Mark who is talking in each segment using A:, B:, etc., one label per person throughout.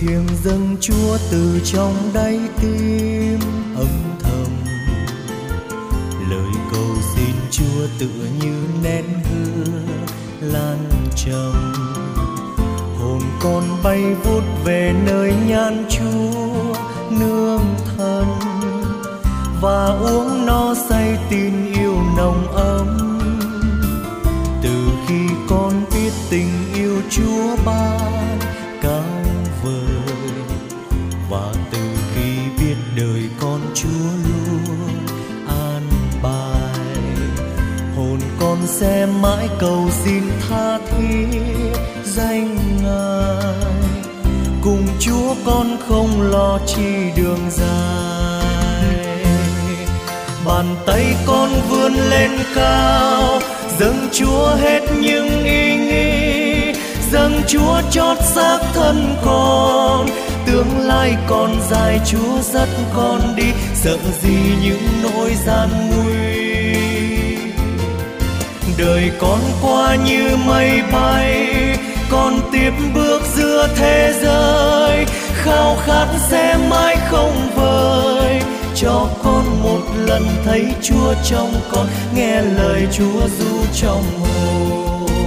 A: thiêng dâng Chúa từ trong đáy tim âm thầm. Lời cầu xin Chúa tựa như nén hương lan trầm. Hồn con bay vút về nơi nhan Chúa nương thân, và uống no say tin yêu nồng ấm. Từ khi con biết tình yêu Chúa ban cao vời, và từ khi biết đời con Chúa luôn an bài, hồn con sẽ mãi cầu xin tha thiết danh Ngài. Cùng Chúa con không lo chi đường dài. Bàn tay con vươn lên cao, dâng Chúa hết những ý nghĩ, dâng Chúa chót xác thân con. Tương lai còn dài, Chúa dắt con đi, sợ gì những nỗi gian nguy. Đời con qua như mây bay, con tiếp bước giữa thế giới, khao khát sẽ mãi không vơi. Cho con một lần thấy Chúa trong con, nghe lời Chúa ru trong hồn.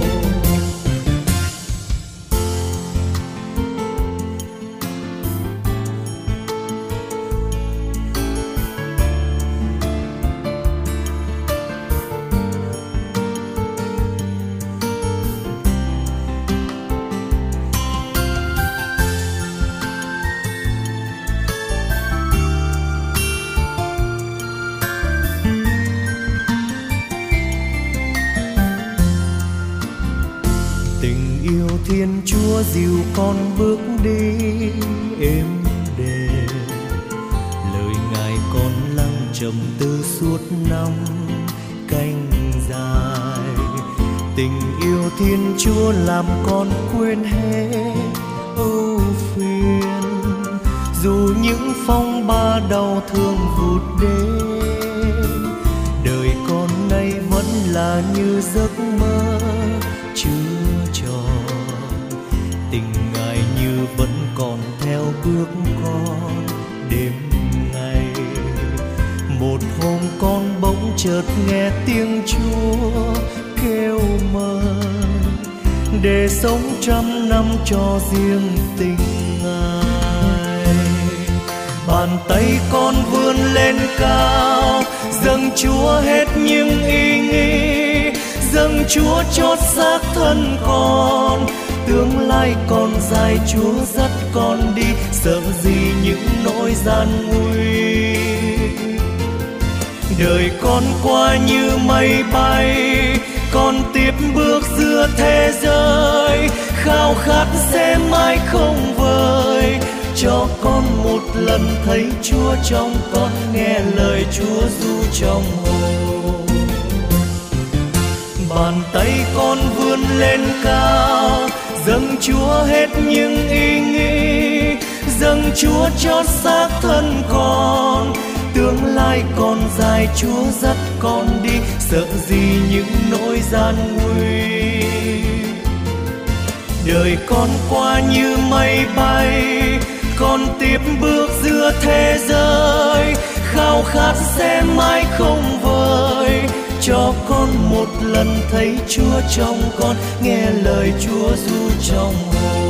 A: Thiên Chúa dìu con bước đi êm đềm, lời Ngài con lắng trầm tư suốt năm canh dài. Tình yêu Thiên Chúa làm con quên hết ưu phiền, dù những phong ba đau thương vụt đến. Đời con nay vẫn là như giấc mơ chưa tròn, tình Ngài như vẫn còn theo bước con đêm ngày. Một hôm con bỗng chợt nghe tiếng Chúa kêu mời, để sống trăm năm cho riêng tình Ngài. Bàn tay con vươn lên cao, dâng Chúa hết những ý nghĩ, dâng Chúa chót xác thân con. Tương lai còn dài, Chúa dắt con đi, sợ gì những nỗi gian nguy. Đời con qua như mây bay, con tiếp bước giữa thế giới, khao khát sẽ mãi không vơi. Cho con một lần thấy Chúa trong con, nghe lời Chúa ru trong hồn. Bàn tay con vươn lên cao, dâng Chúa hết những ý nghĩ, dâng Chúa chót xác thân con. Tương lai còn dài, Chúa dắt con đi, sợ gì những nỗi gian nguy. Đời con qua như mây bay, con tiếp bước giữa thế giới, khao khát sẽ mãi không vơi. Cho con một lần thấy Chúa trong con, nghe lời Chúa ru trong hồn.